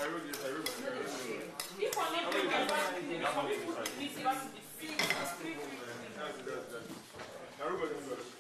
If one of them can run, some people need to run the Everybody